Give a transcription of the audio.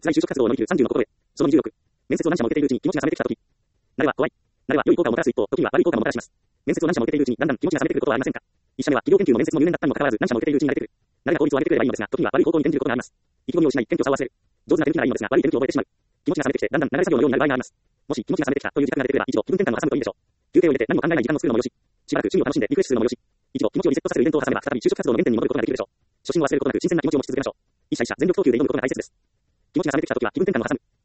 在就職活動を乗り切る30の心得。その26。面接を何社も受けているうちに気持ちが冷めてきたとき。慣れは怖い。慣れは良い効果をもたらす一方、時には悪い効果ももたらします。面接を何社も受けているうちにだんだん気持ちが冷めてくることはありませんか。一社目は企業研究の面接も入念だったにもかかわらず何社も受けているうちに慣れてくる。慣れが効率を上げてくればいいのですが、時には悪い方向に転じることがあります。意気込みを失い、転機を差を忘れる。上手な手抜きならいいのですが、悪い手抜きを覚えてしまう。気持ちが冷めてきて、だんだん流れ作業のようになる場合があります。もし気持ちが冷めてきたという自覚が出てくれば、一度気分転換を挟むといいでしょう。休憩を入れて何も考えない時間を作るのもよし。しばらく趣味を楽しんでリフレッシュするのもよし。一度気持ちをリセットさせるイベントを挟めば、再び就職活動の原点に戻ることができるでしょう。初心を忘れることなく新鮮な気持ちを持ち続けましょう。一社一社全力投球で挑むことが大切です。気持ちが冷めてきたときは気分転換を挟む。